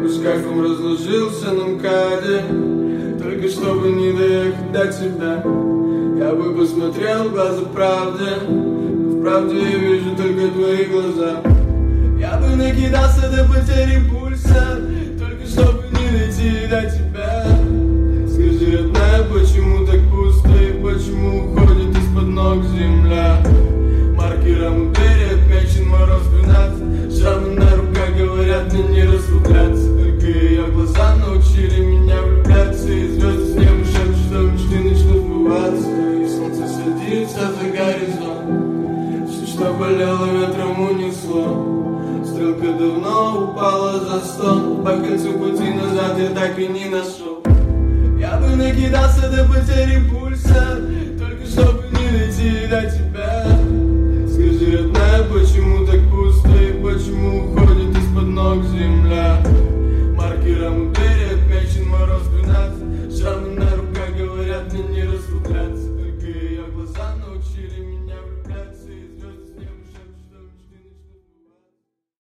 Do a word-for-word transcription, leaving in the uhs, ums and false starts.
бы шкафом разложился на МКАДе, только чтобы не доехать до тебя. Я бы посмотрел в глаза правде, в правде я вижу только твои глаза. Я бы накидался до потери пульса, только чтобы не дойти до тебя. Скажи, родная, почему так пусто и почему уходит из-под ног земля? Маркером у двери отмечен мороз двенадцать. Шрамы на руках говорят мне не расслабляться. Только ее глаза научили меня влюбляться. И звезды с неба шепчут, что мечты начнут сбываться. И солнце садится за горизонт. Все, что болело, ветром унесло. Стрелка давно упала за стол. По концу пути назад я так и не нашел. Я бы накидался до потери пульса, только чтобы не дойти до тебя. Скажи, родная, почему так пусто и почему уходит из-под ног земля? Маркером у двери